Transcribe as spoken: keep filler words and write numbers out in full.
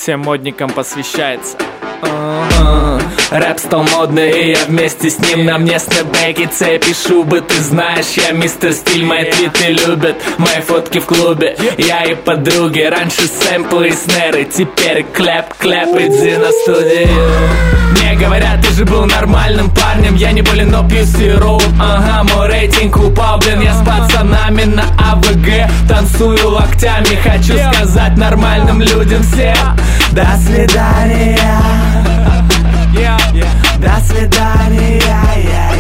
всем модникам посвящается. Uh-huh. Рэп стал модный, и я вместе с ним. На мне снэпбэки, цепи, шубы. Ты знаешь, я мистер стиль. Мои твиты любят, мои фотки в клубе. Я и подруги, раньше сэмплы и снеры. Теперь кляп-кляп, иди на студию. Мне говорят, ты же был нормальным парнем. Я не болен, но пью сироп. Ага, мой рейтинг упал, блин. Я с пацанами на АВГ танцую локтями. Хочу сказать нормальным людям всем: до свидания. До свидания.